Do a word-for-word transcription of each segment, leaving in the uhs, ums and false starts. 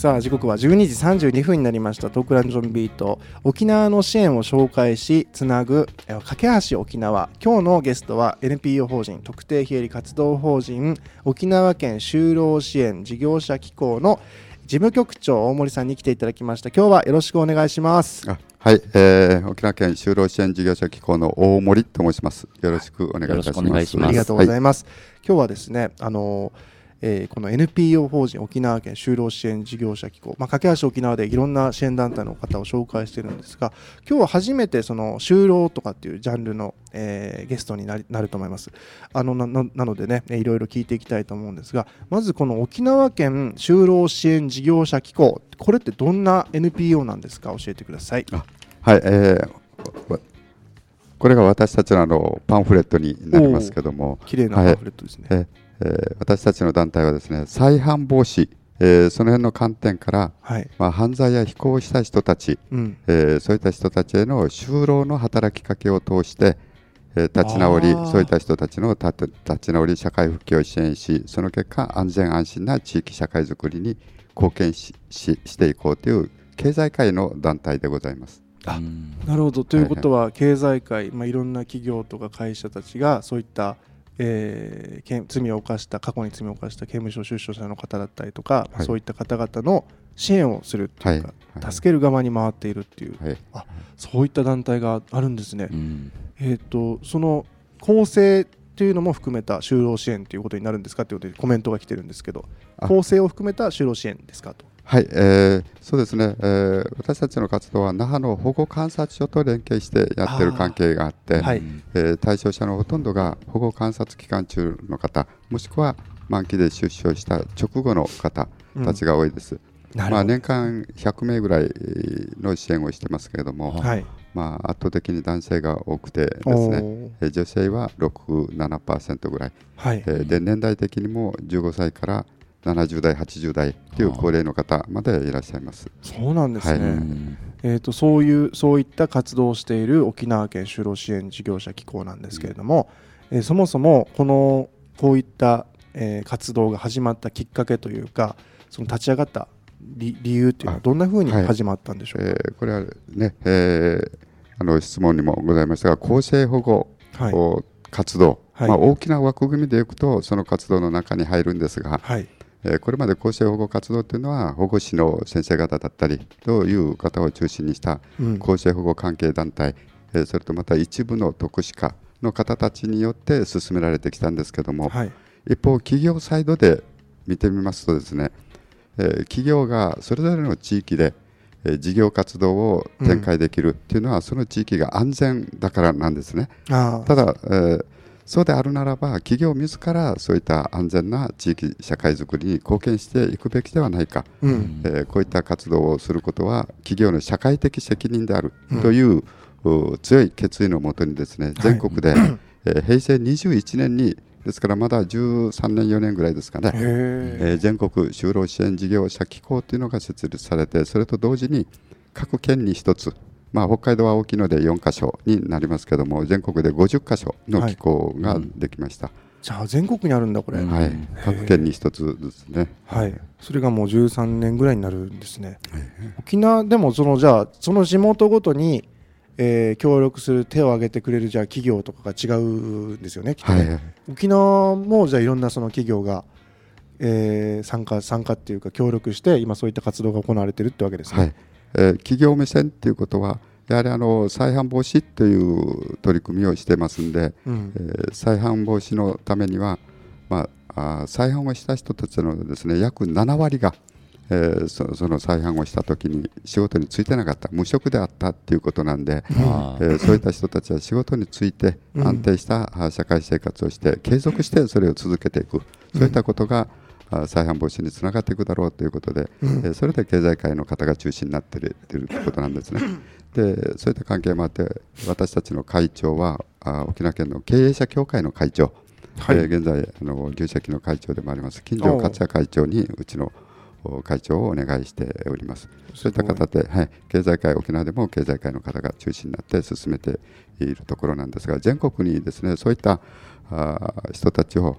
さあ時刻はじゅうにじさんじゅうにふんになりました。トークランジョンビート、沖縄の支援を紹介しつなぐ架け橋沖縄。今日のゲストは エヌピーオー 法人特定非営利活動法人沖縄県就労支援事業者機構の事務局長大森さんに来ていただきました。今日はよろしくお願いします。 あはい、えー、沖縄県就労支援事業者機構の大森と申します。よろしくお願いいたします。 ありがとうございます、はい、今日はですね、あのえー、この エヌピーオー 法人沖縄県就労支援事業者機構、まあ、架け橋沖縄でいろんな支援団体の方を紹介しているんですが、今日は初めてその就労とかっていうジャンルの、えー、ゲストになり、なると思います。あの な, なのでね、いろいろ聞いていきたいと思うんですが、まずこの沖縄県就労支援事業者機構、これってどんな エヌピーオー なんですか？教えてください。 あはい、えー、これが私たちの、あのパンフレットになりますけども、 綺麗なパンフレットですね。 はい、えーえー、私たちの団体はですね、再犯防止、えー、その辺の観点から、はいまあ、犯罪や非行をした人たち、うんえー、そういった人たちへの就労の働きかけを通して、えー、立ち直り、そういった人たちの立ち直り、社会復帰を支援し、その結果安全安心な地域社会づくりに貢献 し, し, していこうという経済界の団体でございます。 あなるほど。ということは、はいはい、経済界、まあ、いろんな企業とか会社たちがそういったえー、罪を犯した過去に罪を犯した刑務所出所者の方だったりとか、はい、そういった方々の支援をするっていうか、はいはい、助ける側に回っているっていう、はい、あそういった団体があるんですね、うんえー、とその構成というのも含めた就労支援ということになるんですかということでコメントが来てるんですけど、構成を含めた就労支援ですかと。 はい、えー、そうですね、えー、私たちの活動は那覇の保護観察所と連携してやっている関係があって、はいえー、対象者のほとんどが保護観察期間中の方、もしくは満期で出所した直後の方たちが多いです、うんまあ、年間ひゃくめいぐらいの支援をしてますけれども、はいまあ、圧倒的に男性が多くてですね、えー、女性は ろく、ななパーセント ぐらい、はいえー、で年代的にもじゅうごさいからななじゅうだい、はちじゅうだいという高齢の方までいらっしゃいます。 そうなんですね、はいえー、とそういうそういった活動をしている沖縄県就労支援事業者機構なんですけれども、うんえー、そもそもこのこういった、えー、活動が始まったきっかけというか、その立ち上がった理、理由というのはどんなふうに始まったんでしょうか？はいえー、 これはね、えー、あの質問にもございましたが、更生保護、はい、活動、はいまあ、大きな枠組みでいくとその活動の中に入るんですが、はいこれまで厚生保護活動というのは保護士の先生方だったりという方を中心にした厚生保護関係団体、うん、それとまた一部の徳祉課の方たちによって進められてきたんですけども、はい、一方企業サイドで見てみますとですね、企業がそれぞれの地域で事業活動を展開できるというのは、うん、その地域が安全だからなんですね。ただ、えーそうであるならば企業自らそういった安全な地域社会づくりに貢献していくべきではないか、うんえー、こういった活動をすることは企業の社会的責任であるという、うん、強い決意のもとにですね、全国で、はいえー、へいせいにじゅういちねんにですからまだじゅうさんねんよねんぐらいですかね、えー、全国就労支援事業者機構というのが設立されて、それと同時に各県に一つ、まあ、北海道は大きいのでよんかしょになりますけども、全国でごじゅっかしょの機構ができました、はいうん、じゃあ全国にあるんだこれ、 はい、各県に一つですね、 はい、それがもうじゅうさんねんぐらいになるんですね。沖縄でもそのじゃあその地元ごとに、えー、協力する手を挙げてくれるじゃあ企業とかが違うんですよね、きっとね、はいはい、沖縄もじゃあいろんなその企業が、えー、参加参加っていうか協力して今そういった活動が行われているってわけですね、はいえー、企業目線ということはやはりあの再犯防止という取り組みをしてますんで、うんえー、再犯防止のためには、まあ、あ再犯をした人たちのですね約ななわりが、えー、そ, その再犯をしたときに仕事に就いてなかった、無職であったということなんで、うんえー、そういった人たちは仕事に就いて安定した社会生活をして継続してそれを続けていく、そういったことが再犯防止につながっていくだろうということで、うんえー、それで経済界の方が中心になっているということなんですね。でそういった関係もあって私たちの会長はあ沖縄県の経営者協会の会長、はいえー、現在あの牛舎機の会長でもあります金城克也会長にうちの会長をお願いしております。そういった方で、はい、経済界沖縄でも経済界の方が中心になって進めているところなんですが、全国にですねそういったあ人たちを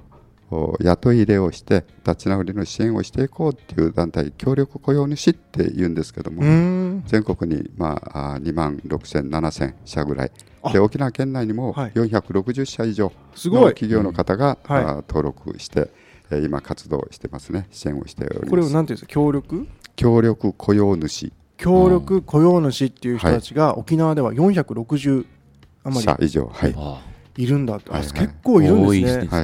雇い入れをして立ち直りの支援をしていこうという団体、協力雇用主っていうんですけども、全国にまあにまんろくせんななせんしゃぐらいで、沖縄県内にもよんひゃくろくじゅっしゃ以上の企業の方が、はい、登録して今活動してますね。支援をしております。 これを何ていうんですか？協力協力雇用主協力雇用主っていう人たちが沖縄ではよんひゃくろくじゅうあまり社以上、はい、 いるんだって、はいはい、結構いるんですね。はい、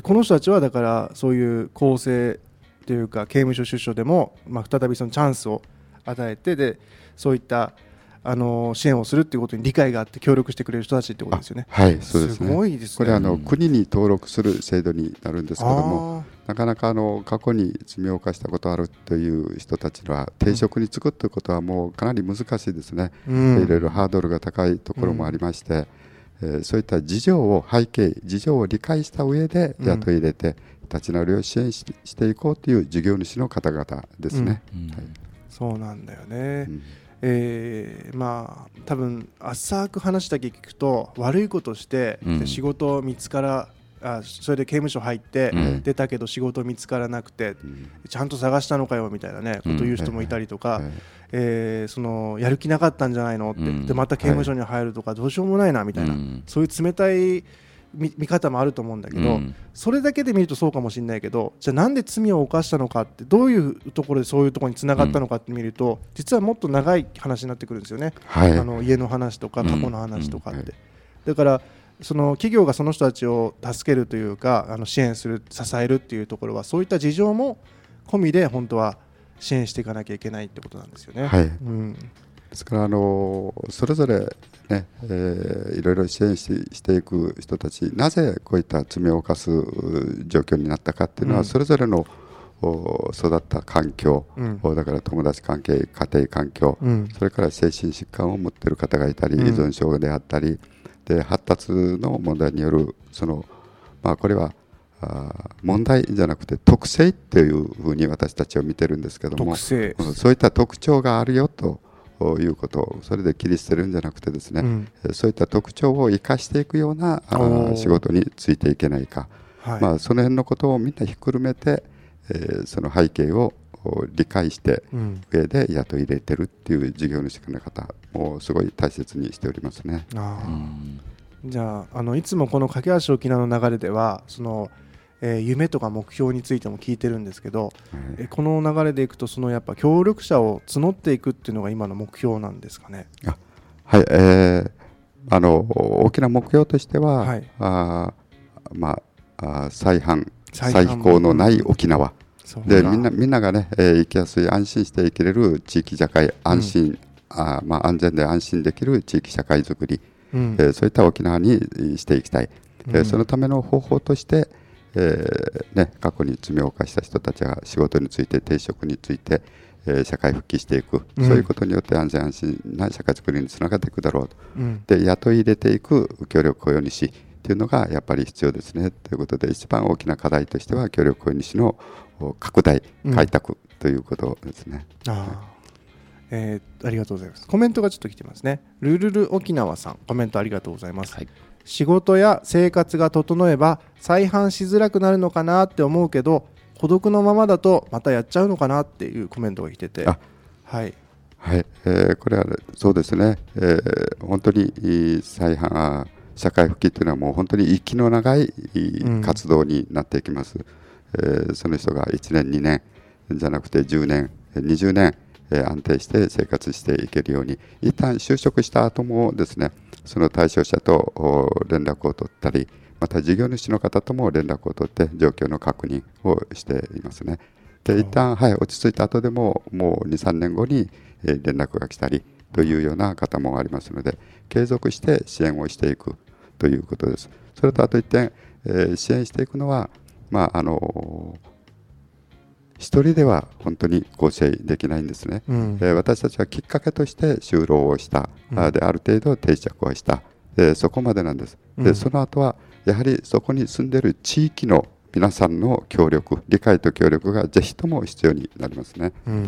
この人たちはだからそういう公正というか刑務所出所でも、まあ、再びそのチャンスを与えて、でそういったあの支援をするっていうことに理解があって協力してくれる人たちってことですよね。 はい、そうですね。 すごいですね。 これはあの、うん、国に登録する制度になるんですけども、なかなかあの過去に罪を犯したことあるという人たちは定職に就くということはもうかなり難しいですね。うん、いろいろハードルが高いところもありまして、うん、えー、そういった事情を背景事情を理解した上で雇い入れて、うん、立ち直りを支援 し, していこうという事業主の方々ですね。うんうん、はい、 そうなんだよね。うん、えー、まあ多分浅く話だけ聞くと悪いことして、うん、仕事見つからあそれで刑務所入って、うん、出たけど仕事見つからなくて、うん、ちゃんと探したのかよみたいなねこと言う人もいたりとか、うん、えー、そのやる気なかったんじゃないのって、うん、でまた刑務所に入るとかどうしようもないなみたいな、うん、そういう冷たい見, 見方もあると思うんだけど、うん、それだけで見るとそうかもしれないけど、じゃあなんで罪を犯したのかって、どういうところでそういうところに繋がったのかって見ると、うん、実はもっと長い話になってくるんですよね。はい、あの家の話とか過去の話とかって、うんうん、はい、だからその企業がその人たちを助けるというかあの支援する支えるっていうところはそういった事情も込みで本当は支援していかなきゃいけないってことなんですよね。はい、うん、 ですからあのそれぞれね、えー、いろいろ支援 し, していく人たち、なぜこういった罪を犯す状況になったかっていうのは、うん、それぞれの育った環境、うん、だから友達関係、家庭環境、うん、それから精神疾患を持っている方がいたり、うん、依存症であったりで発達の問題によるその、まあ、これはあ問題じゃなくて特性っていうふうに私たちは見てるんですけども、そういった特徴があるよということをそれで切り捨てるんじゃなくてですね、うん、そういった特徴を生かしていくような仕事についていけないか、はい、まあ、その辺のことをみんなひっくるめて、えー、その背景を理解して上で雇い入れてるっていう事業主の方もすごい大切にしておりますね。あ、 うん、じゃあ、あのいつもこの架け橋沖縄の流れではそのえー、夢とか目標についても聞いてるんですけど、はい、えこの流れでいくとそのやっぱ協力者を募っていくっていうのが今の目標なんですかね。 あ、はい、えー、あの大きな目標としては、はい、あまあ、あ再犯再非行のない沖縄、うん、でみんなみんながね、えー、生きやすい安心して生きれる地域社会安心、うん、あまあ、安全で安心できる地域社会づくり、うん、えー、そういった沖縄にしていきたい、うん、えー、そのための方法としてえーね、過去に罪を犯した人たちが仕事について定職について、えー、社会復帰していく、うん、そういうことによって安全安心な社会づくりにつながっていくだろうと、うん、で雇い入れていく協力雇用主というのがやっぱり必要ですねということで、一番大きな課題としては協力雇用主の拡大開拓ということですね。うん、あえー、ありがとうございます。コメントがちょっと来てますね。ルルル沖縄さん、コメントありがとうございます。はい、仕事や生活が整えば再犯しづらくなるのかなって思うけど、孤独のままだとまたやっちゃうのかなっていうコメントが来てて、あ、 はいはい、えー、これはそうですね、えー、本当に再犯社会復帰というのはもう本当に息の長い活動になっていきます。うん、えー、その人がいちねんにねんじゃなくてじゅうねんにじゅうねん、えー、安定して生活していけるように、一旦就職した後もですね、その対象者と連絡を取ったり、また事業主の方とも連絡を取って状況の確認をしていますね。で一旦、はい、落ち着いた後でももうにさんねんごに連絡が来たりというような方もありますので、継続して支援をしていくということです。それとあと一点、えー、支援していくのは、まああのー一人では本当に構成できないんですね。うん、えー、私たちはきっかけとして就労をした、うん、である程度定着をした、でそこまでなんです。で、うん、その後はやはりそこに住んでいる地域の皆さんの協力、理解と協力がぜひとも必要になりますね。うんうん、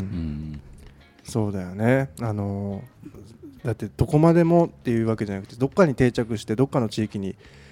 そうだよね。あのだってどこまでもっていうわけじゃなくて、どっかに定着してどっかの地域に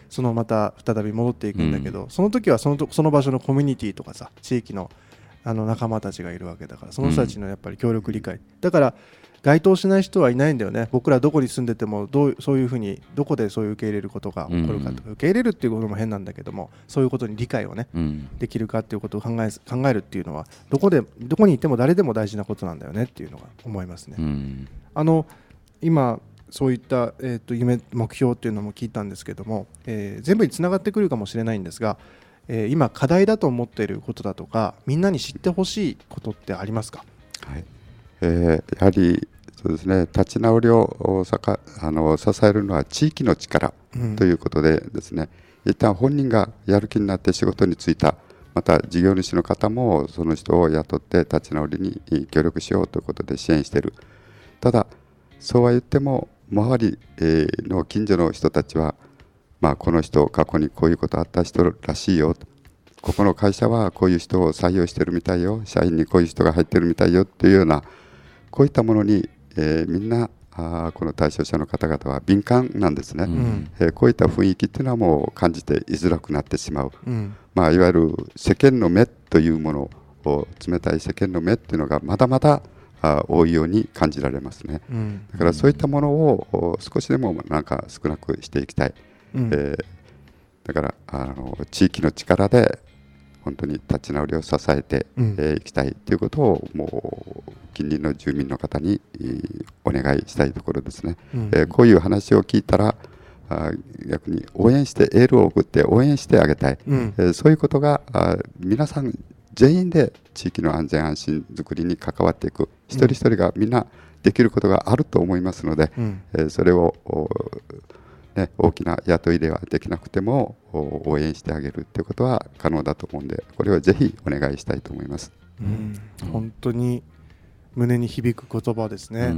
そのまた再び戻っていくんだけど、うん、その時はそのとその場所のコミュニティとかさ地域のあの仲間たちがいるわけだから、その人たちのやっぱり協力理解、うん、だから該当しない人はいないんだよね。僕らどこに住んでてもどうそういうふうにどこでそういう受け入れることが起こるかとか、うん、受け入れるっていうことも変なんだけども、そういうことに理解をね、うん、できるかっていうことを考え、考えるっていうのはどこでどこにいても誰でも大事なことなんだよねっていうのが思いますね、うん、あの今そういった、えー、と夢目標っていうのも聞いたんですけども、えー、全部につながってくるかもしれないんですが、えー、今課題だと思っていることだとかみんなに知ってほしいことってありますか？ はい、えー、やはりそうですね、立ち直りをさかあの支えるのは地域の力ということでですね、うん、一旦本人がやる気になって仕事に就いた、また事業主の方もその人を雇って立ち直りに協力しようということで支援している。ただそうは言っても周りの近所の人たちは、まあ、この人過去にこういうことあった人らしいよ、ここの会社はこういう人を採用してるみたいよ、社員にこういう人が入ってるみたいよっていうような、こういったものに、えー、みんなあこの対象者の方々は敏感なんですね、うんえー、こういった雰囲気っていうのはもう感じていづらくなってしまう、うんまあ、いわゆる世間の目というものを、冷たい世間の目っていうのがまだまだあ多いように感じられますね、うん、だからそういったものを少しでもなんか少なくしていきたい、うんえー、だからあの地域の力で本当に立ち直りを支えてい、うんえー、きたいということをもう近隣の住民の方にお願いしたいところですね、うんえー、こういう話を聞いたらあ逆に応援してエールを送って応援してあげたい、うんえー、そういうことがあ皆さん全員で地域の安全安心づくりに関わっていく、一人一人がみんなできることがあると思いますので、うんえー、それを、ね、大きな雇いではできなくても応援してあげるということは可能だと思うんで、これはぜひお願いしたいと思います、 うん、本当に胸に響く言葉ですね、うんうん、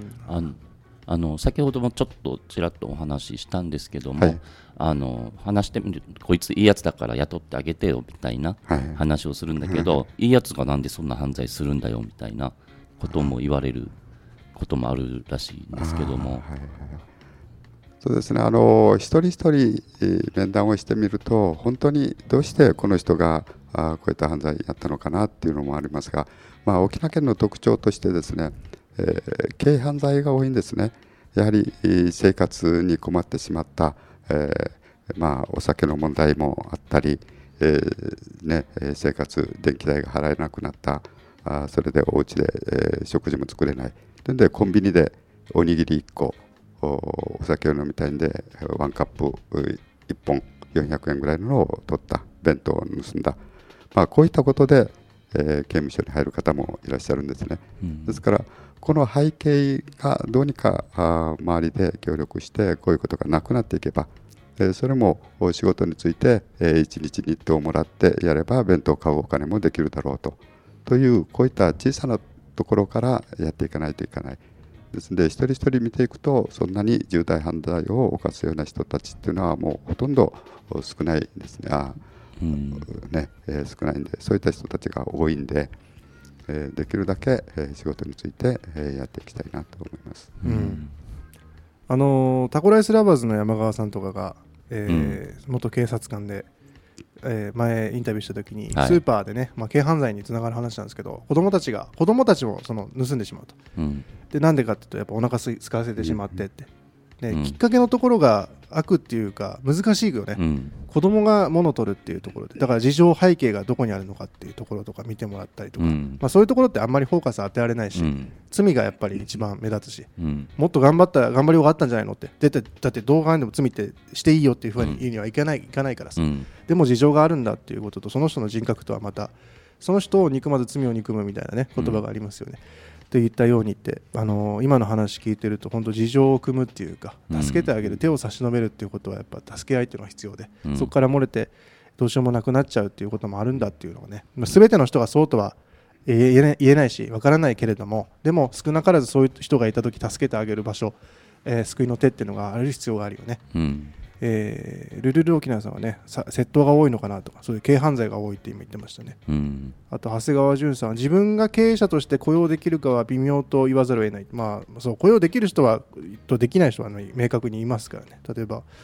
あのあの先ほどもちょっとちらっとお話ししたんですけども、はい、あの話してみるこいついいやつだから雇ってあげてよみたいな話をするんだけど、はい、いいやつがなんでそんな犯罪するんだよみたいなことも言われることもあるらしいんですけども、はいはい、 そうですね、あの一人一人面談をしてみると本当にどうしてこの人があこういった犯罪やったのかなっていうのもありますが、まあ、沖縄県の特徴としてですね、えー、軽犯罪が多いんですね。やはり生活に困ってしまった、えーまあ、お酒の問題もあったり、えーね、生活電気代が払えなくなった、あそれでお家で、えー、食事も作れないでコンビニでおにぎりいっこ お, お酒を飲みたいんでワンカップいっぽんよんひゃくえんぐらいのを取った弁当を盗んだ、まあ、こういったことで、えー、刑務所に入る方もいらっしゃるんですね、うん、ですからこの背景がどうにか周りで協力してこういうことがなくなっていけば、それも仕事についていちにち日当をもらってやれば弁当を買うお金もできるだろうとというこういった小さなところからやっていかないといけないですので、一人一人見ていくとそんなに重大犯罪を犯すような人たちっていうのはもうほとんど少ないですね、あ、うんねえー、少ないんで、そういった人たちが多いんで、えー、できるだけ、えー、仕事について、えー、やっていきたいなと思います、うん、 あのー、タコライスラバーズの山川さんとかが、えーうん、元警察官で、えー、前インタビューした時に、はい、スーパーでね、まあ、軽犯罪につながる話なんですけど、子供たちが子供たちもその盗んでしまうと、うん、でなんでかっていうとやっぱお腹すかせてしまってって、ねうん、きっかけのところが悪っていうか難しいよね、うん、子供が物を取るっていうところで、だから事情背景がどこにあるのかっていうところとか見てもらったりとか、うんまあ、そういうところってあんまりフォーカス当てられないし、うん、罪がやっぱり一番目立つし、うん、もっと頑張った頑張りようがあったんじゃないのって、だってだって動画でも罪ってしていいよっていうふうに言うにはいけない、いかないからさ、うん、でも事情があるんだっていうことと、その人の人格とはまたその人を憎まず罪を憎むみたいなね言葉がありますよね、うんといったようにって、あのー、今の話聞いてると本当事情を組むっていうか助けてあげる、うん、手を差し伸べるっていうことはやっぱ助け合いっていうのが必要で、うん、そこから漏れてどうしようもなくなっちゃうっていうこともあるんだっていうのがね、まあ、全ての人がそうとは言えない、言えないしわからないけれども、でも少なからずそういう人がいた時助けてあげる場所、えー、救いの手っていうのがある必要があるよね、うんえー、ルルル沖縄さんはね窃盗が多いのかなとか、そういう軽犯罪が多いって今言ってましたね、うん、あと長谷川淳さんは自分が経営者として雇用できるかは微妙と言わざるを得ない、まあ、そう雇用できる人はとできない人は、ね、明確にいますからね。例えば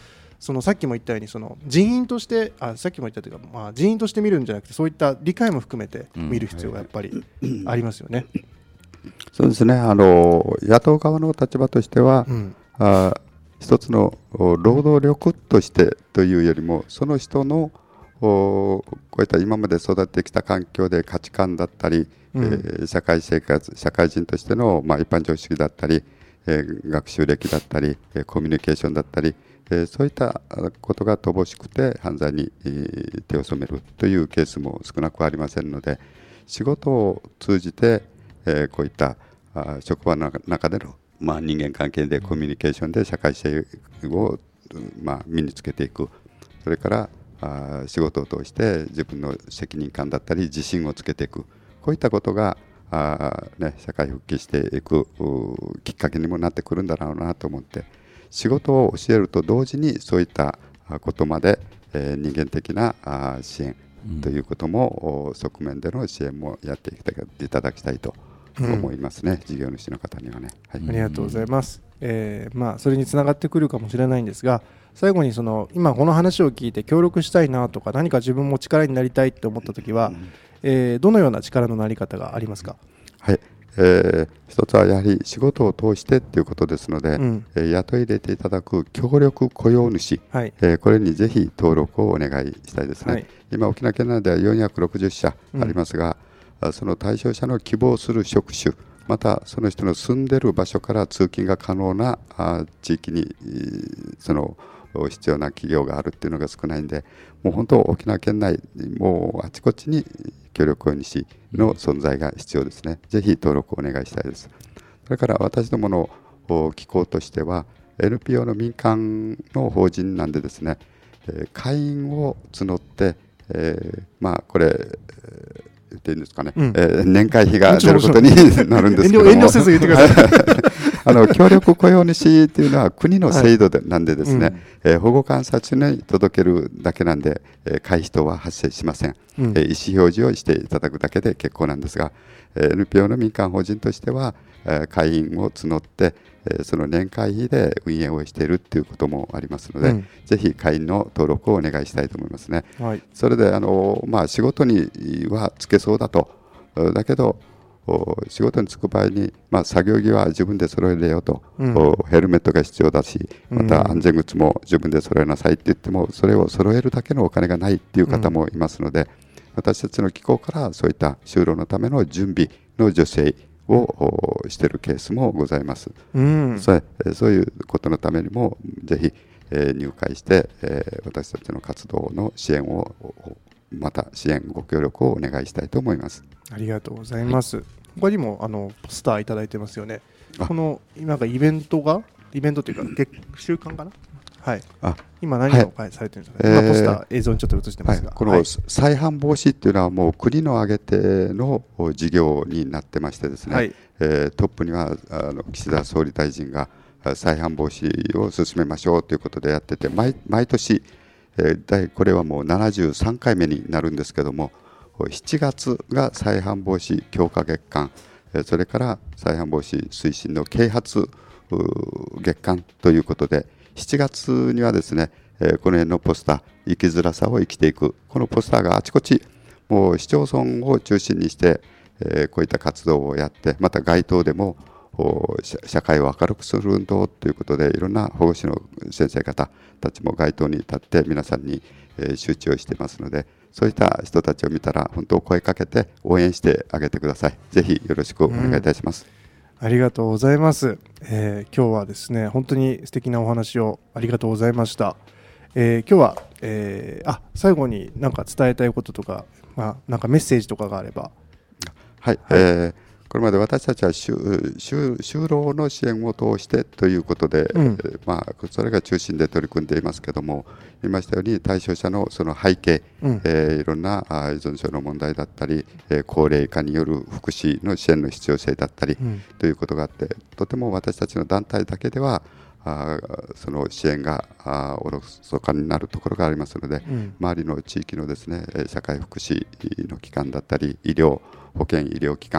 そのさっきも言ったようにその人員としてあさっきも言ったというか、まあ、人員として見るんじゃなくてそういった理解も含めて見る必要がやっぱりありますよね。 うん、そうですね、あの野党側の立場としては、うん、あ一つの労働力としてというよりもその人のこういった今まで育ってきた環境で価値観だったり、うんえー、社会生活社会人としての、まあ、一般常識だったり、えー、学習歴だったりコミュニケーションだったり、えー、そういったことが乏しくて犯罪に、えー、手を染めるというケースも少なくありませんので、仕事を通じて、えー、こういったあ職場の中での、まあ、人間関係でコミュニケーションで社会性を、まあ、身につけていく、それからあ仕事を通して自分の責任感だったり自信をつけていく、こういったことがあ、ね、社会復帰していくきっかけにもなってくるんだろうなと思って、仕事を教えると同時にそういったことまで、えー、人間的なあ支援ということも、うん、側面での支援もやっていただきたいと思いますね、うん、事業主の方にはね、はい、 ありがとうございます。えーまあ、それにつながってくるかもしれないんですが、最後にその今この話を聞いて協力したいなとか何か自分も力になりたいって思ったときは、うんえー、どのような力のなり方がありますか？ はい、えー、一つはやはり仕事を通してということですので、うんえー、雇い入れていただく協力雇用主、はいえー、これにぜひ登録をお願いしたいですね、はい、今沖縄県内ではよんひゃくろくじゅっしゃありますが、うん、その対象者の希望する職種、またその人の住んでいる場所から通勤が可能なあ地域にその必要な企業があるっていうのが少ないんで、もう本当沖縄県内もうあちこちに協力雇用主の存在が必要ですね。ぜひ登録をお願いしたいです。それから私どもの機構としては エヌピーオー の民間の法人なんでですね、会員を募って、えー、まあこれ言っていいんですかね、うんえー、年会費が出ることになるんですけども、 遠慮せず言ってくださいあの協力雇用主というのは国の制度で、はい、なんでですね、うんえー、保護観察に届けるだけなんで、えー、会費等は発生しません、うんえー、意思表示をしていただくだけで結構なんですが、えー、エヌピーオー の民間法人としては、えー、会員を募って、えー、その年会費で運営をしているということもありますので、うん、ぜひ会員の登録をお願いしたいと思いますね、はい、それであの、まあ、仕事にはつけそうだと、だけど仕事に就く場合に、まあ、作業着は自分で揃えるよと、うん、ヘルメットが必要だし、また安全靴も自分で揃えなさいって言っても、それを揃えるだけのお金がないっていう方もいますので、うん、私たちの機構からそういった就労のための準備の助成をしているケースもございます、うん、そ, そういうことのためにもぜひ、えー、入会して、えー、私たちの活動の支援をまた支援ご協力をお願いしたいと思います。 ありがとうございます、はい、他にもあのポスターいただいてますよね。このなんかイベントがイベントというか週間かな、はい、あ今何をされてるんですかね、はい、ポスター映像にちょっと映してますが、はい、 この再犯防止っていうのはもう国の挙げての事業になってましてですね、はいえー、トップにはあの岸田総理大臣が再犯防止を進めましょうということでやってて、 毎, 毎年、えー、これはもうななじゅうさんかいめになるんですけども、しちがつが再犯防止強化月間、それから再犯防止推進の啓発月間ということで、しちがつにはですね、この辺のポスター、生きづらさを生きていく、このポスターがあちこちもう市町村を中心にしてこういった活動をやって、また街頭でも社会を明るくする運動ということで、いろんな保護士の先生方たちも街頭に立って皆さんに周知をしていますので、そういった人たちを見たら本当声かけて応援してあげてください。ぜひよろしくお願いいたします、 うん、ありがとうございます、えー、今日はですね本当に素敵なお話をありがとうございました、えー、今日は、えー、あ最後に何か伝えたいこととか、まあ、なんかメッセージとかがあれば。 はい、はい、えーこれまで私たちは就、就、就労の支援を通してということで、うんまあ、それが中心で取り組んでいますけれども、言いましたように対象者のその背景、うんえー、いろんな依存症の問題だったり、えー、高齢化による福祉の支援の必要性だったり、うん、ということがあって、とても私たちの団体だけではあその支援があおろそかになるところがありますので、うん、周りの地域のですね社会福祉の機関だったり医療保健医療機関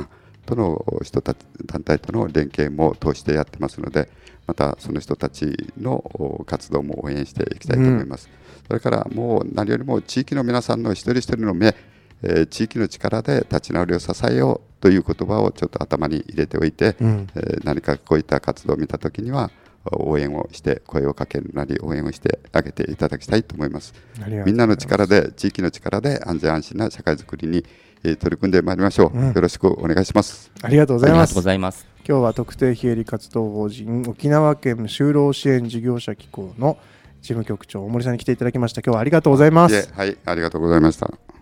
との人たち団体との連携も通してやってますので、またその人たちの活動も応援していきたいと思います、うん、それからもう何よりも地域の皆さんの一人一人の目、えー、地域の力で立ち直りを支えようという言葉をちょっと頭に入れておいて、うん、えー、何かこういった活動を見たときには応援をして声をかけるなり応援をしてあげていただきたいと思います。みんなの力で地域の力で安全安心な社会づくりに取り組んでまいりましょう、うん、よろしくお願いします。 ありがとうございます。 ありがとうございます。 今日は特定非営利活動法人沖縄県就労支援事業者機構の事務局長大森さんに来ていただきました。今日はありがとうございます。 はい、ありがとうございました。